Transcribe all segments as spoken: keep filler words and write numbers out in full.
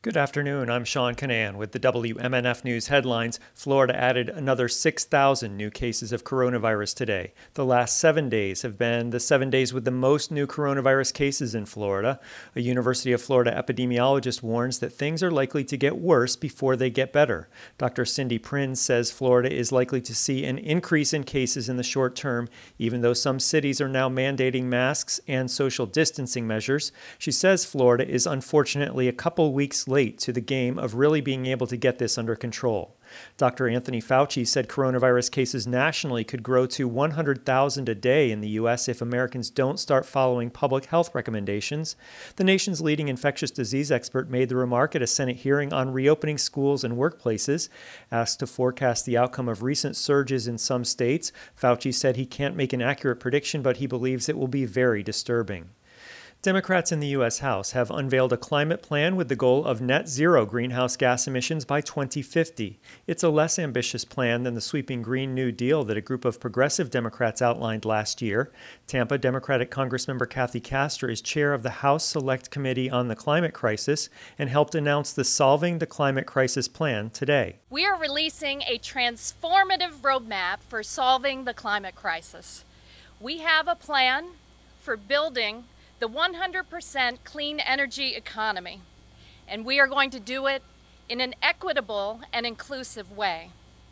Good afternoon. I'm Sean Canan with the W M N F News headlines. Florida added another six thousand new cases of coronavirus today. The last seven days have been the seven days with the most new coronavirus cases in Florida. A University of Florida epidemiologist warns that things are likely to get worse before they get better. Doctor Cindy Prinz says Florida is likely to see an increase in cases in the short term, even though some cities are now mandating masks and social distancing measures. She says Florida is unfortunately a couple weeks late to the game of really being able to get this under control. Doctor Anthony Fauci said coronavirus cases nationally could grow to one hundred thousand a day in the U S if Americans don't start following public health recommendations. The nation's leading infectious disease expert made the remark at a Senate hearing on reopening schools and workplaces. Asked to forecast the outcome of recent surges in some states, Fauci said he can't make an accurate prediction, but he believes it will be very disturbing. Democrats in the U S House have unveiled a climate plan with the goal of net zero greenhouse gas emissions by twenty fifty. It's a less ambitious plan than the sweeping Green New Deal that a group of progressive Democrats outlined last year. Tampa Democratic Congressmember Kathy Castor is chair of the House Select Committee on the Climate Crisis and helped announce the Solving the Climate Crisis plan today. We are releasing a transformative roadmap for solving the climate crisis. We have a plan for building the one hundred percent clean energy economy, and we are going to do it in an equitable and inclusive way.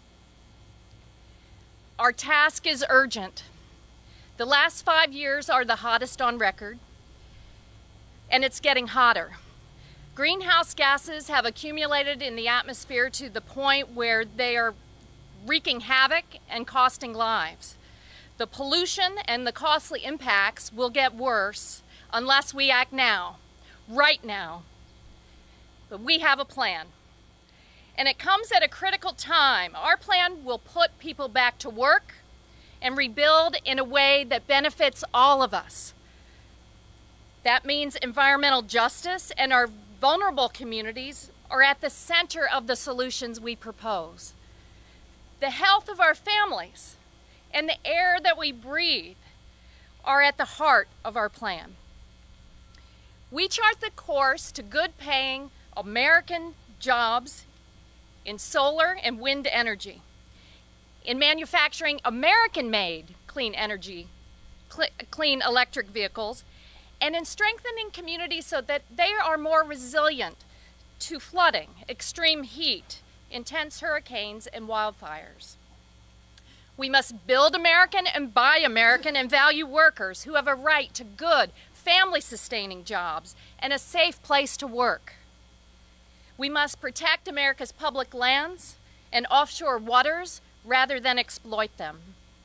Our task is urgent. The last five years are the hottest on record, and it's getting hotter. Greenhouse gases have accumulated in the atmosphere to the point where they are wreaking havoc and costing lives. The pollution and the costly impacts will get worse unless we act now, right now. But we have a plan. And it comes at a critical time. Our plan will put people back to work and rebuild in a way that benefits all of us. That means environmental justice, and our vulnerable communities are at the center of the solutions we propose. The health of our families and the air that we breathe are at the heart of our plan. We chart the course to good-paying American jobs in solar and wind energy, in manufacturing American-made clean energy, cl- clean electric vehicles, and in strengthening communities so that they are more resilient to flooding, extreme heat, intense hurricanes, and wildfires. We must build American and buy American and value workers who have a right to good, family-sustaining jobs and a safe place to work. We must protect America's public lands and offshore waters rather than exploit them.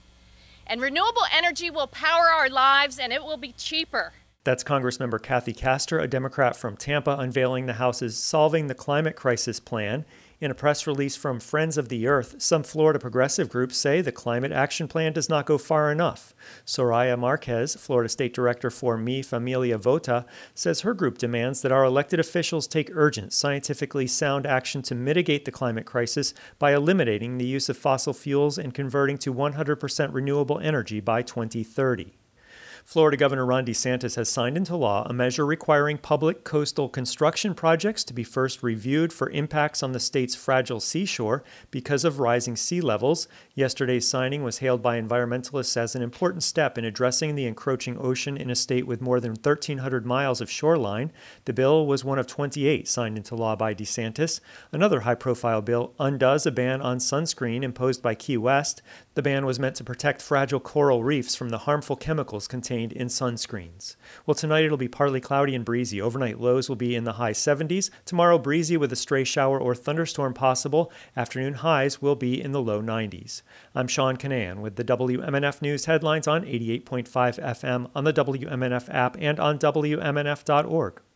And renewable energy will power our lives, and it will be cheaper. That's Congressmember Kathy Castor, a Democrat from Tampa, unveiling the House's Solving the Climate Crisis plan. In a press release from Friends of the Earth, some Florida progressive groups say the Climate Action Plan does not go far enough. Soraya Marquez, Florida State Director for Mi Familia Vota, says her group demands that our elected officials take urgent, scientifically sound action to mitigate the climate crisis by eliminating the use of fossil fuels and converting to one hundred percent renewable energy by twenty thirty. Florida Governor Ron DeSantis has signed into law a measure requiring public coastal construction projects to be first reviewed for impacts on the state's fragile seashore because of rising sea levels. Yesterday's signing was hailed by environmentalists as an important step in addressing the encroaching ocean in a state with more than thirteen hundred miles of shoreline. The bill was one of twenty-eight signed into law by DeSantis. Another high-profile bill undoes a ban on sunscreen imposed by Key West. The ban was meant to protect fragile coral reefs from the harmful chemicals contained in sunscreens. Well, tonight it'll be partly cloudy and breezy. Overnight lows will be in the high seventies. Tomorrow, breezy with a stray shower or thunderstorm possible. Afternoon highs will be in the low nineties. I'm Sean Canan with the W M N F News headlines on eighty-eight point five F M, on the W M N F app, and on W M N F dot org.